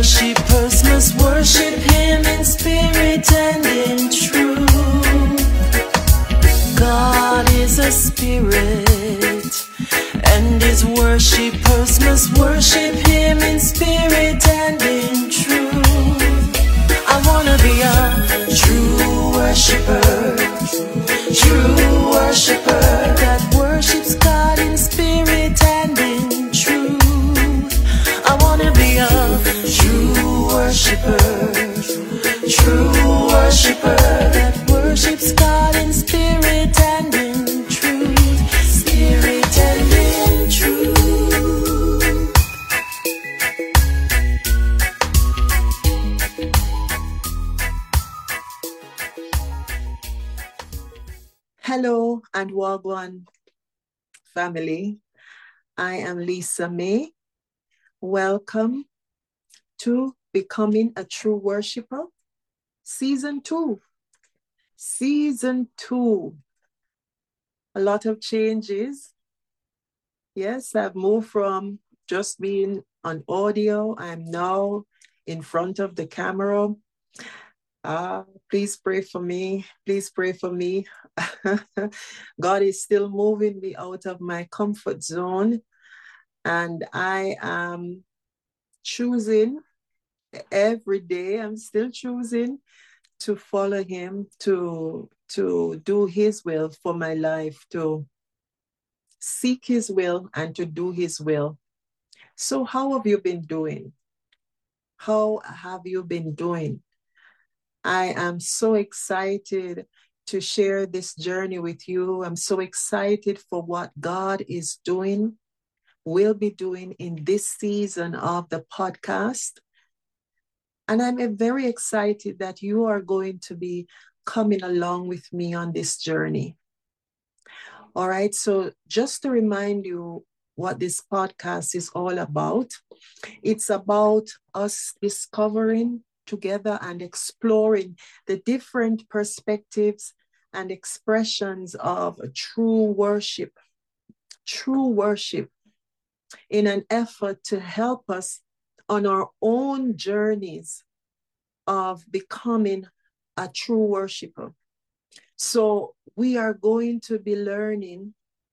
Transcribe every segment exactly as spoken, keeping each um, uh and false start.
Worshippers must worship him in spirit and in truth. God is a spirit, and his worshippers must worship him in spirit and in truth. I wanna be a true worshipper, true worshipper that worships God in spirit and in truth. I wanna be a true worshipper, true worshipper that worships God in spirit and in truth, spirit and in truth. Hello and Wagwan family. I am Lisa May. Welcome to Becoming a True Worshipper, Season two. Season two. A lot of changes. Yes, I've moved from just being on audio. I'm now in front of the camera. Uh, please pray for me. Please pray for me. God is still moving me out of my comfort zone. And I am choosing every day, I'm still choosing to follow him, to, to do his will for my life, to seek his will and to do his will. So how have you been doing? How have you been doing? I am so excited to share this journey with you. I'm so excited for what God is doing, will be doing in this season of the podcast. And I'm very excited that you are going to be coming along with me on this journey. All right, so just to remind you what this podcast is all about, it's about us discovering together and exploring the different perspectives and expressions of true worship, true worship, in an effort to help us on our own journeys of becoming a true worshiper. So we are going to be learning,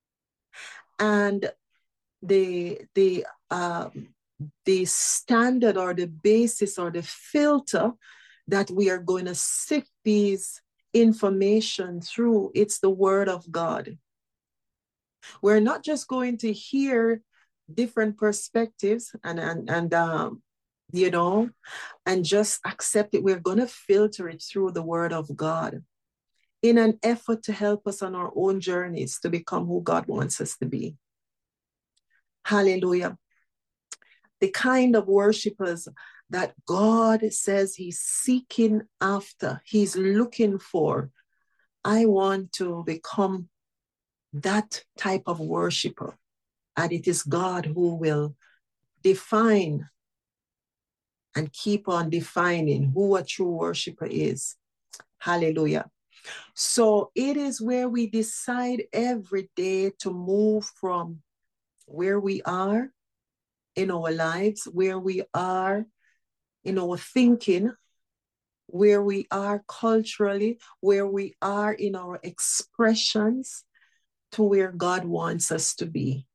and the the um, the standard or the basis or the filter that we are going to sift these information through, it's the Word of God. We're not just going to hear different perspectives and and and um, you know, and just accept it. We're going to filter it through the Word of God in an effort to help us on our own journeys to become who God wants us to be. Hallelujah. The kind of worshipers that God says he's seeking after, he's looking for. I want to become that type of worshiper. And it is God who will define and keep on defining who a true worshiper is. Hallelujah. So it is where we decide every day to move from where we are in our lives, where we are in our thinking, where we are culturally, where we are in our expressions, to where God wants us to be.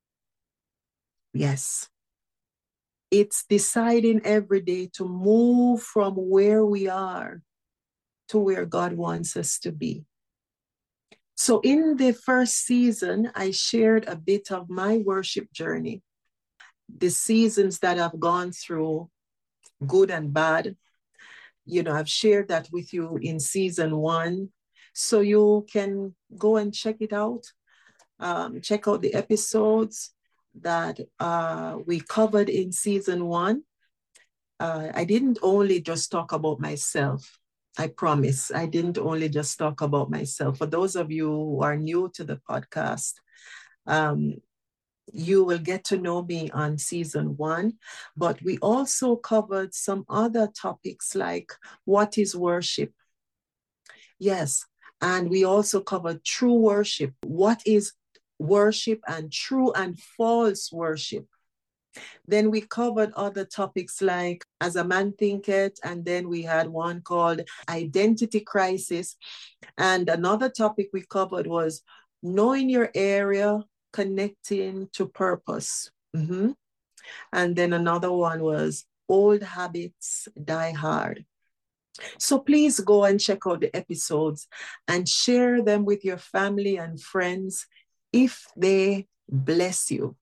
Yes. It's deciding every day to move from where we are to where God wants us to be. So in the first season, I shared a bit of my worship journey, the seasons that I've gone through, good and bad. You know, I've shared that with you in season one. So you can go and check it out. Um, check out the episodes that uh, we covered in season one. Uh, I didn't only just talk about myself. I promise. I didn't only just talk about myself. For those of you who are new to the podcast, um, you will get to know me on season one, but we also covered some other topics like what is worship? Yes, and we also covered true worship. What is worship and true and false worship? Then we covered other topics like As a Man Thinketh, and then we had one called Identity Crisis. And another topic we covered was Knowing Your Area, Connecting to Purpose. Mm-hmm. And then another one was Old Habits Die Hard. So please go and check out the episodes and share them with your family and friends if they bless you.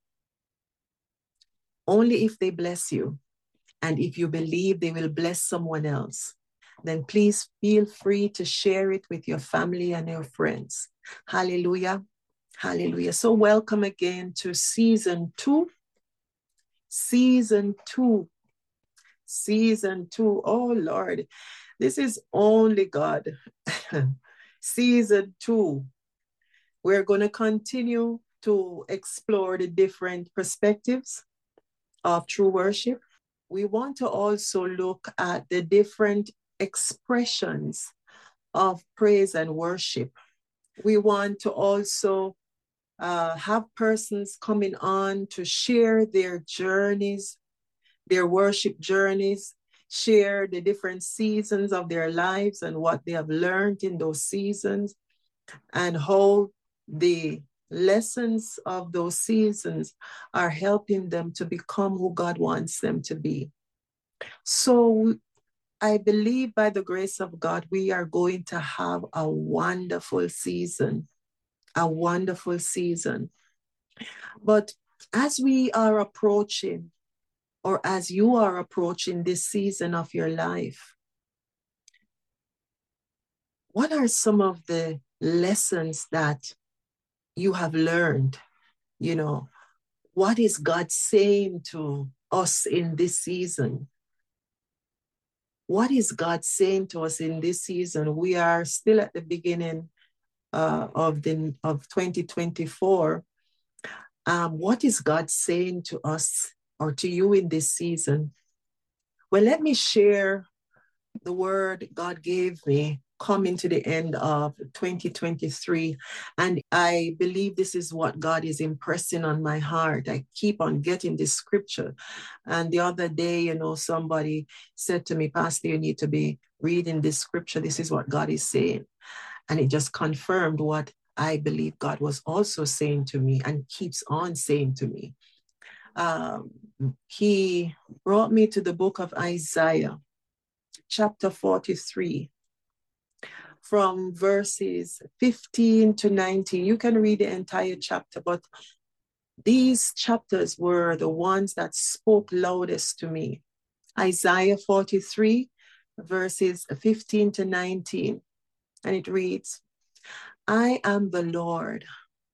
Only if they bless you. And if you believe they will bless someone else, then please feel free to share it with your family and your friends. Hallelujah. Hallelujah. So welcome again to season two. Season two. Season two. Oh, Lord. This is only God. Season two. We're going to continue to explore the different perspectives of true worship. We want to also look at the different expressions of praise and worship. We want to also uh, have persons coming on to share their journeys, their worship journeys, share the different seasons of their lives and what they have learned in those seasons, and how the lessons of those seasons are helping them to become who God wants them to be. So I believe by the grace of God, we are going to have a wonderful season, a wonderful season. But as we are approaching, or as you are approaching this season of your life, what are some of the lessons that you have learned? You know, what is God saying to us in this season? What is God saying to us in this season? We are still at the beginning uh, of, the, of twenty twenty-four. Um, what is God saying to us or to you in this season? Well, let me share the word God gave me coming to the end of twenty twenty-three. And I believe this is what God is impressing on my heart. I keep on getting this scripture. And the other day, you know, somebody said to me, Pastor, you need to be reading this scripture. This is what God is saying. And it just confirmed what I believe God was also saying to me and keeps on saying to me. Um, he brought me to the book of Isaiah, chapter forty-three, from verses fifteen to nineteen. You can read the entire chapter, but these chapters were the ones that spoke loudest to me. Isaiah forty-three, verses fifteen to nineteen. And it reads, I am the Lord.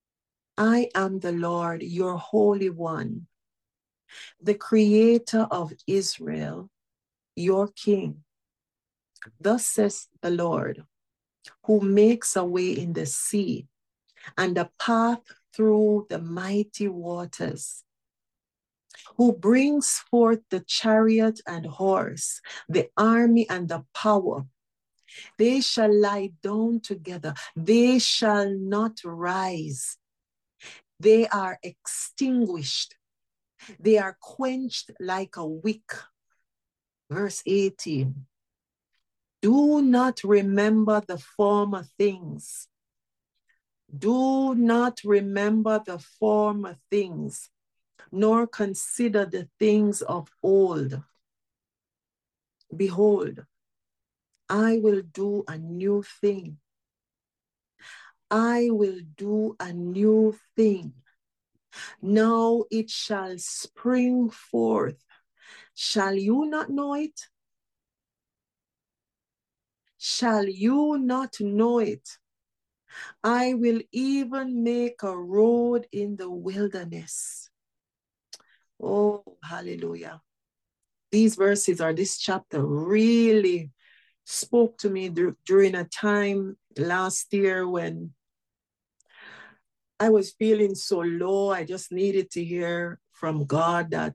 I am the Lord, your Holy One, the Creator of Israel, your King. Thus says the Lord, who makes a way in the sea and a path through the mighty waters, who brings forth the chariot and horse, the army and the power. They shall lie down together. They shall not rise. They are extinguished. They are quenched like a wick. Verse eighteen. Do not remember the former things. Do not remember the former things, nor consider the things of old. Behold, I will do a new thing. I will do a new thing. Now it shall spring forth. Shall you not know it? Shall you not know it? I will even make a road in the wilderness. Oh, hallelujah. These verses or this chapter really spoke to me dur- during a time last year when I was feeling so low. I just needed to hear from God that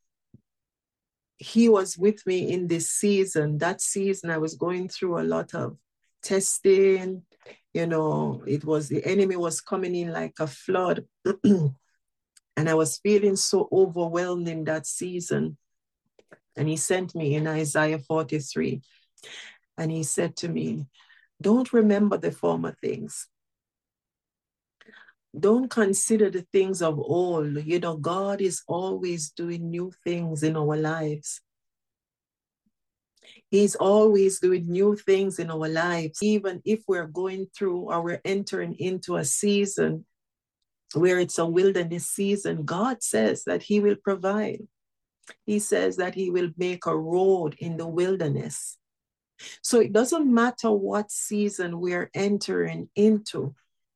He was with me in this season. That season, I was going through a lot of testing. You know, it was the enemy was coming in like a flood. And I was feeling so overwhelmed in that season. And he sent me in Isaiah forty-three. And he said to me, don't remember the former things. Don't consider the things of old. You know, God is always doing new things in our lives. He's always doing new things in our lives. Even if we're going through or we're entering into a season where it's a wilderness season, God says that he will provide. He says that he will make a road in the wilderness. So it doesn't matter what season we're entering into.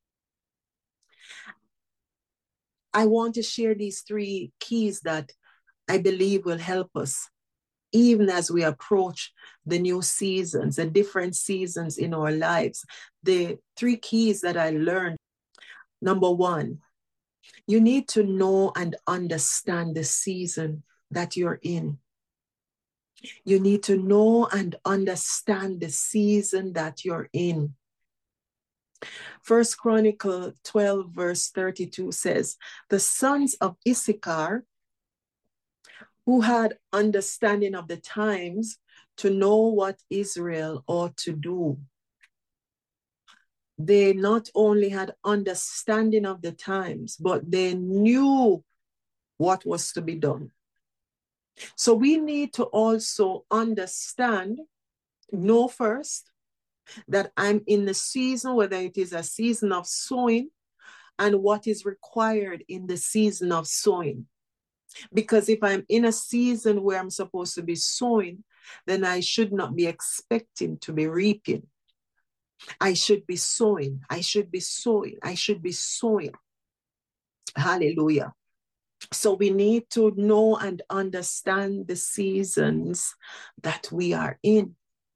I want to share these three keys that I believe will help us, even as we approach the new seasons, the different seasons in our lives. The three keys that I learned. Number one, you need to know and understand the season that you're in. You need to know and understand the season that you're in. First Chronicle twelve verse thirty-two says, the sons of Issachar, who had understanding of the times to know what Israel ought to do. They not only had understanding of the times, but they knew what was to be done. So we need to also understand, know first, that I'm in the season, whether it is a season of sowing, and what is required in the season of sowing. Because if I'm in a season where I'm supposed to be sowing, then I should not be expecting to be reaping. I should be sowing. I should be sowing. I should be sowing. Hallelujah. So we need to know and understand the seasons that we are in.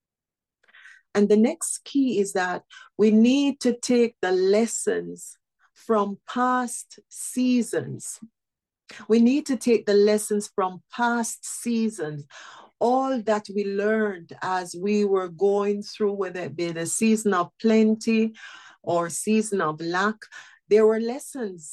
And the next key is that we need to take the lessons from past seasons. We need to take the lessons from past seasons. All that we learned as we were going through, whether it be the season of plenty or season of lack, there were lessons.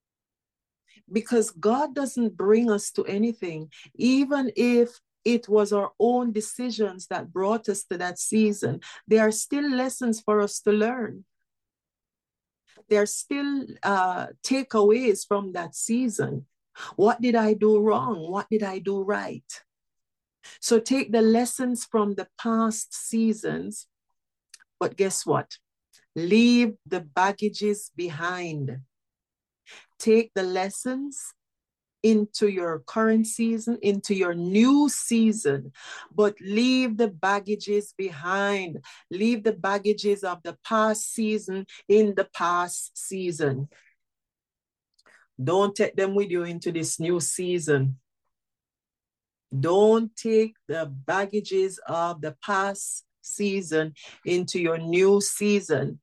Because God doesn't bring us to anything, even if it was our own decisions that brought us to that season. There are still lessons for us to learn. There are still uh, takeaways from that season. What did I do wrong? What did I do right? So take the lessons from the past seasons, but guess what? Leave the baggages behind. Take the lessons into your current season, into your new season, but leave the baggages behind. Leave the baggages of the past season in the past season. Don't take them with you into this new season. Don't take the baggages of the past season into your new season.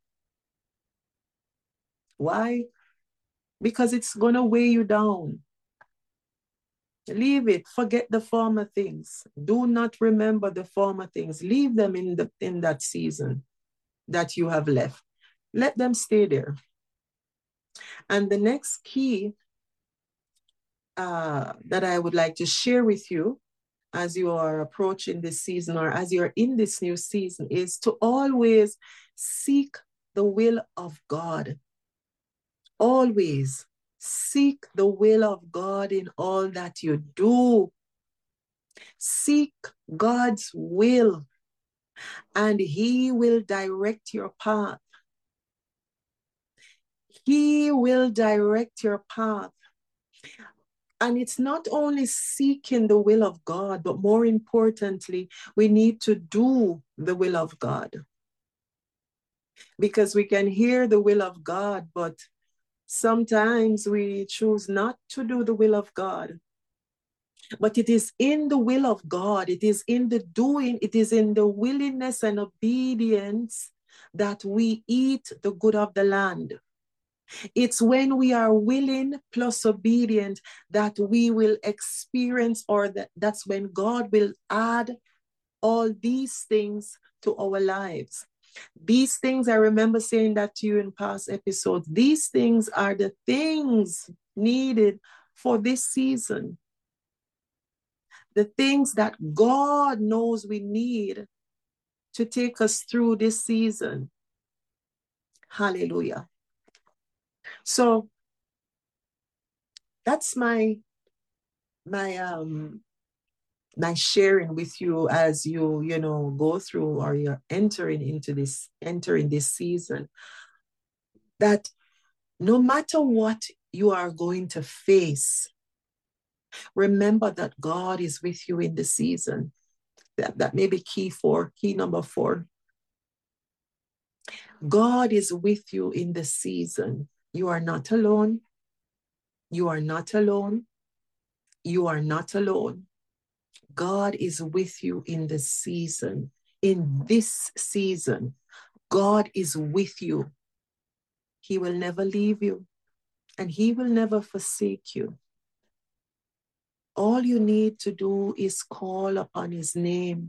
Why? Because it's going to weigh you down. Leave it. Forget the former things. Do not remember the former things. Leave them in, the, in that season that you have left. Let them stay there. And the next key uh, that I would like to share with you as you are approaching this season or as you're in this new season is to always seek the will of God. Always seek the will of God in all that you do. Seek God's will, and He will direct your path. He will direct your path. And it's not only seeking the will of God, but more importantly, we need to do the will of God. Because we can hear the will of God, but sometimes we choose not to do the will of God. But it is in the will of God, it is in the doing, it is in the willingness and obedience that we eat the good of the land. It's when we are willing plus obedient that we will experience, or that, that's when God will add all these things to our lives. These things, I remember saying that to you in past episodes, these things are the things needed for this season. The things that God knows we need to take us through this season. Hallelujah. So that's my my um my sharing with you as you you know go through, or you're entering into this entering this season, that no matter what you are going to face, remember that God is with you in the season. That, that may be key four, key number four. God is with you in the season. You are not alone. You are not alone. You are not alone. God is with you in the season. In this season, God is with you. He will never leave you, and he will never forsake you. All you need to do is call upon his name.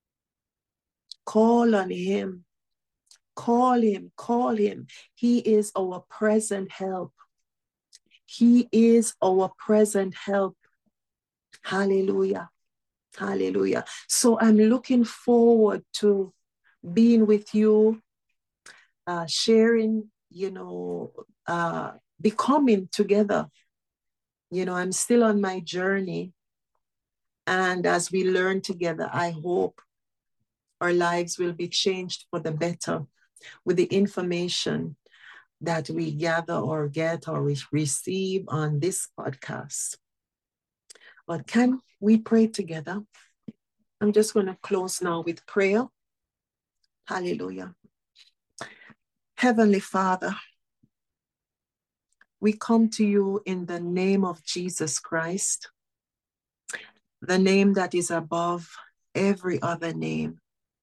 Call on him. Call him. Call him. He is our present help. He is our present help. Hallelujah. Hallelujah. So I'm looking forward to being with you, uh, sharing, you know, uh, becoming together. You know, I'm still on my journey. And as we learn together, I hope our lives will be changed for the better with the information that we gather or get or we receive on this podcast. But can we pray together? I'm just going to close now with prayer. Hallelujah. Heavenly Father, we come to you in the name of Jesus Christ, the name that is above every other name.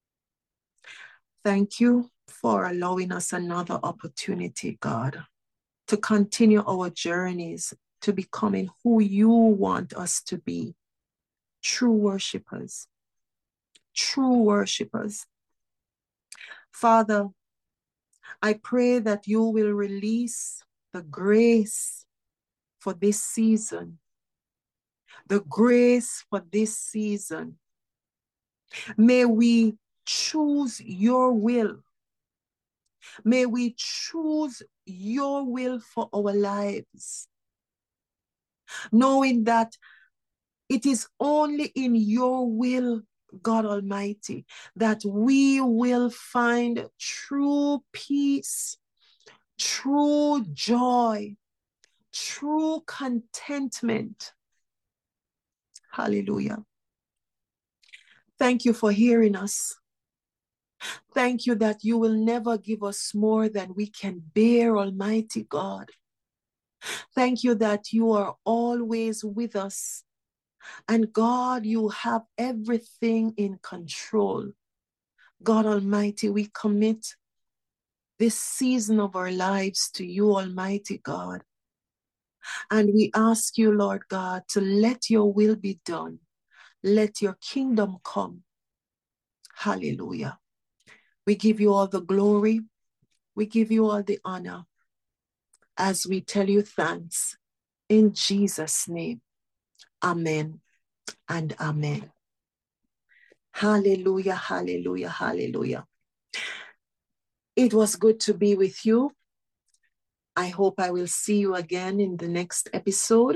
Thank you for allowing us another opportunity, God, to continue our journeys to becoming who you want us to be. True worshipers. True worshipers. Father, I pray that you will release the grace for this season. The grace for this season. May we choose your will. May we choose your will for our lives, knowing that it is only in your will, God Almighty, that we will find true peace, true joy, true contentment. Hallelujah. Thank you for hearing us. Thank you that you will never give us more than we can bear, Almighty God. Thank you that you are always with us. And God, you have everything in control. God Almighty, we commit this season of our lives to you, Almighty God. And we ask you, Lord God, to let your will be done. Let your kingdom come. Hallelujah. We give you all the glory. We give you all the honor as we tell you thanks. In Jesus' name, amen and amen. Hallelujah, hallelujah, hallelujah. It was good to be with you. I hope I will see you again in the next episode.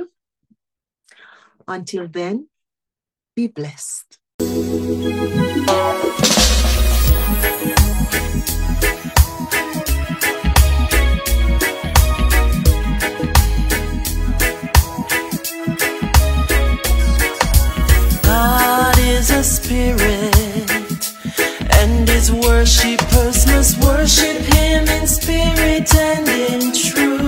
Until then, be blessed. God is a spirit, and his worshipers must worship him in spirit and in truth.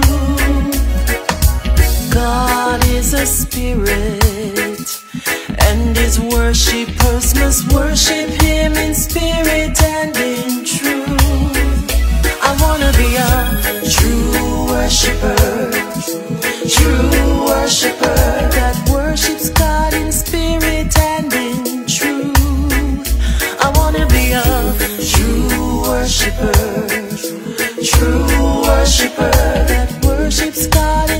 God is a spirit, and his worshipers must worship him in spirit and in truth. I wanna be a true worshiper, true worshiper that worships God in spirit and in truth. I wanna be a true worshiper, true worshiper that worships God in